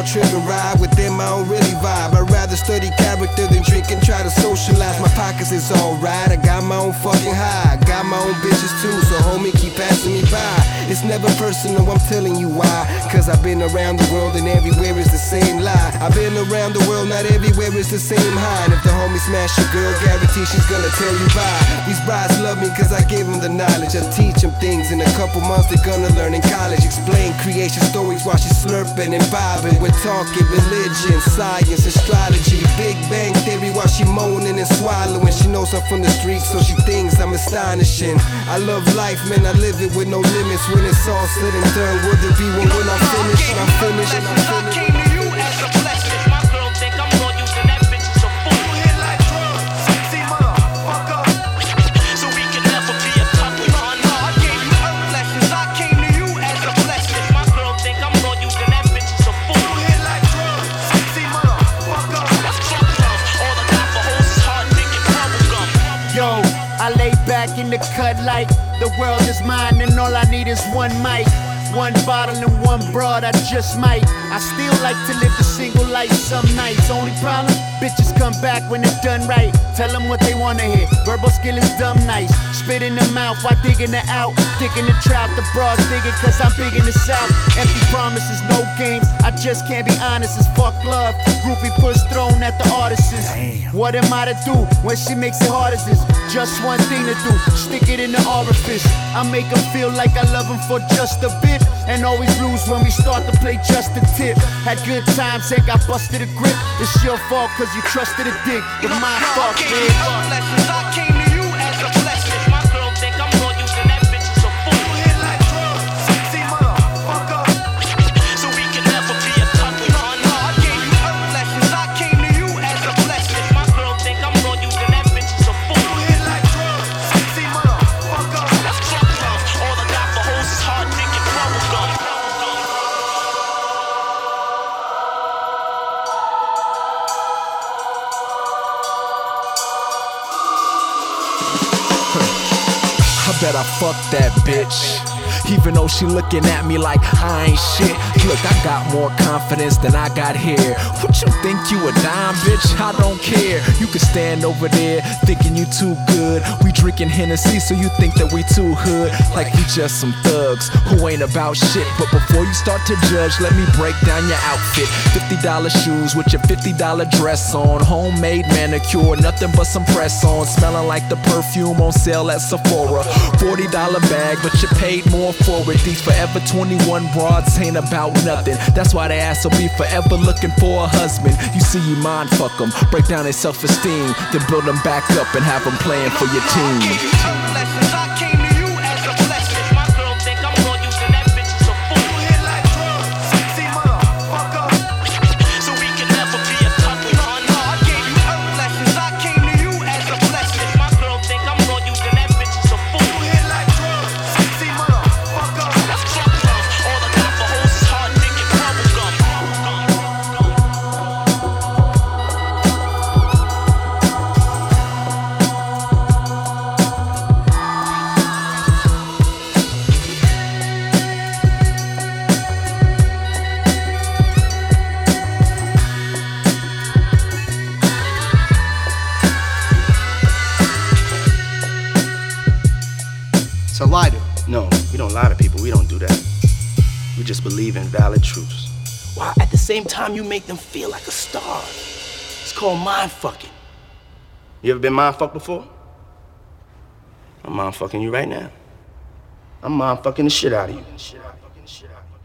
all trip and ride. With them I don't really vibe. I'd rather study character than drink and try to socialize. My pockets is alright, I got my own fucking high. Got my own bitches too, so homie keep passing me by. It's never personal, I'm telling you why. Cause I've been around the world and everywhere is the same lie. I've been around the world, not everywhere is the same high. And if the homie smash your girl, guarantee she's gonna tell you bye. These brides love me cause I gave them the knowledge. I teach them things, in a couple months they're gonna learn in college. Explain creation stories while she's slurping and bobbing. We're talking religion, science, astrology, Big Bang Theory while she moaning and swallowing. She knows I'm from the streets, so she thinks I'm astonishing. I love life, man, I live it with no limits. When it's all said and done, will there be one when I'm finished? I'm finished, I'm I finished. came to you as a blessing. My girl think I'm more using that bitch as a fool. You hit like drugs, sexy motherfucker. So we can never be a couple. I gave you earth lessons. I came to you as a blessing. My girl think I'm more using that bitch as a fool. You hit like drugs, sexy motherfucker. That's drunk love. All I got for hoes is hard thinking bubble gum. Yo, I lay back in the cut like the world is mine and all I need is one mic. One bottle and one broad, I just might. I still like to live the single life some nights. Only problem, bitches come back when it's done right. Tell them what they wanna hear. Verbal skill is dumb nice. Spit in the mouth while digging it out. Digging the trap, the bras digging cause I'm big in the south. Empty promises, no games. I just can't be honest as fuck love. Groupie push thrown at the artists. What am I to do when she makes it hard as this? Just one thing to do, stick it in the orifice. I make them feel like I love them for just a bit. And always lose when we start to play just a tip. Had good times, ain't got busted a grip. It's your fault cause you trusted a dick. But my fault, man. I came to you as a blessing. My girl think I'm more using that bitch as a fool. You hit like drugs, sexy motherfucker. So we can never be a couple. I gave you earth lessons. I came to you as a blessing. My girl think I'm more using that bitch as a fool. You hit like drugs, sexy motherfucker. That's drunk love. All I got for hoes is hard thinking bubble gum. I bet I fucked that bitch. Even though she looking at me like I ain't shit. Look, I got more confidence than I got here. What you think you a dime, bitch? I don't care. You can stand over there thinking you too good. We drinking Hennessy so you think that we too hood. Like we just some thugs who ain't about shit. But before you start to judge, let me break down your outfit. $50 shoes with your $50 dress on. Homemade manicure, nothing but some press on. Smelling like the perfume on sale at Sephora. $40 bag, but you paid more for it. These Forever 21 broads ain't about nothing. That's why they ass will be forever looking for a husband. You see, you mind fuck them, break down their self-esteem, then build them back up and have them playing for your team. I came to you as a blessing. My girl think I'm more using that bitch as a fool. You hit like drugs, sexy motherfucker. So we can never be a couple. I gave you earth lessons. I came to you as a blessing. My girl think I'm more using that bitch as a fool. You hit like drugs, sexy motherfucker. That's drunk love. All I got for hoes is hard thinking bubble gum. So lie to them. No, we don't lie to people. We don't do that. We just believe in valid truths. While at the same time you make them feel like a star. It's called mind fucking. You ever been mind fucked before? I'm mind fucking you right now. I'm mind fucking the shit out of you.